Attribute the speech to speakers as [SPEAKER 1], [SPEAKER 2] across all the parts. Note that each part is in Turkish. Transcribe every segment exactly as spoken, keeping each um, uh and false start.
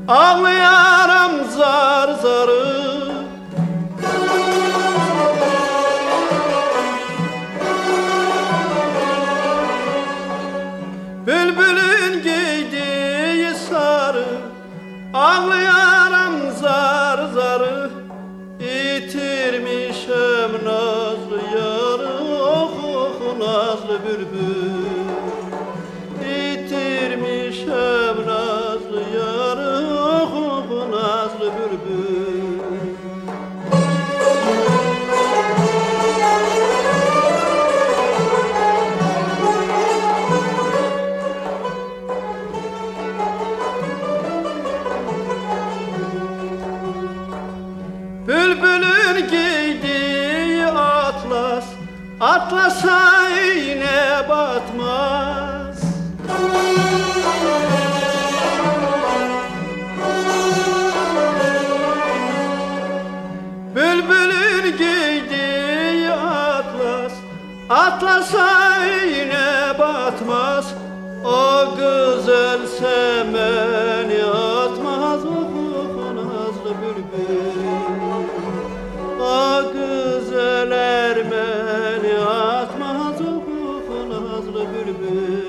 [SPEAKER 1] ağlayaram zar zarı. Bülbülün giydiği sarı, ağlayaram zar zarı. Yitirmişem nazlı yarı, oh oh nazlı bülbül. Yitirmişem nazlı yarı, oh oh nazlı bülbül. Bülbülün giydiği atlas, atlasa iğne batmaz. Bülbülün giydiği atlas, atlasa iğne batmaz. O güzel semeni atmaz, oh nazlı bülbül. O güzel ermeni atmaz, oh nazlı bülbül.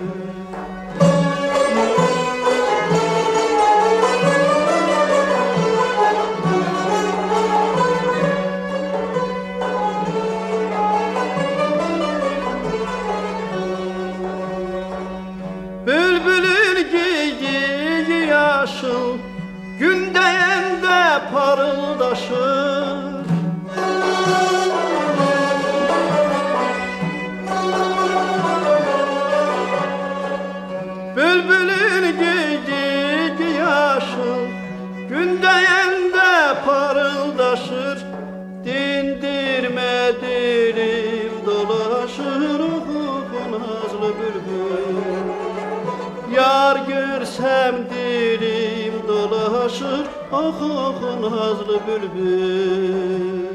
[SPEAKER 1] Bülbülün giydiği yaşıl, gün değende parıldaşır. Bülbülün giydiği yaşıl, gün değende parıldaşır. Dindirme dilim dolaşır, oh nazlı bülbül. Yar görsem dilim dolaşır, oh oh nazlı bülbül.